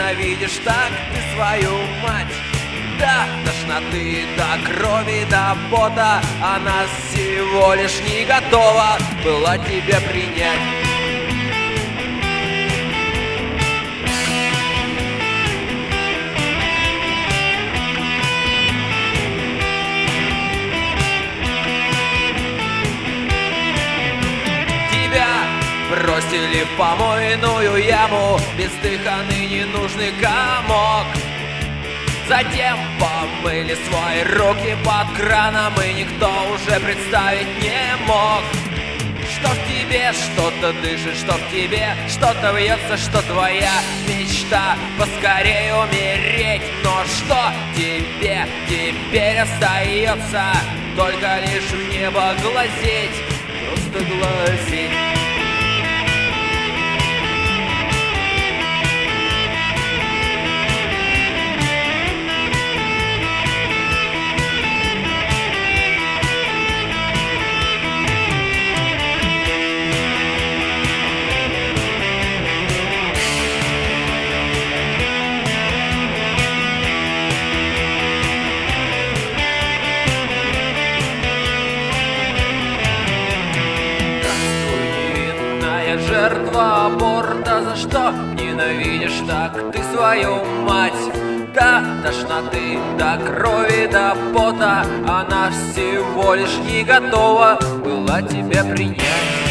ненавидишь так ты свою мать. До тошноты, до крови, до пота она всего лишь не готова была тебя принять. Бросили в помойную яму, бездыханный ненужный комок. Затем помыли свои руки под краном, и никто уже представить не мог. Что в тебе что-то дышит, что в тебе что-то вьется, что твоя мечта поскорее умереть. Но что тебе теперь остается? Только лишь в небо глазеть, просто глазеть. Жертва аборта, за что ненавидишь так ты свою мать? До тошноты, до крови, до пота она всего лишь не готова была тебя принять.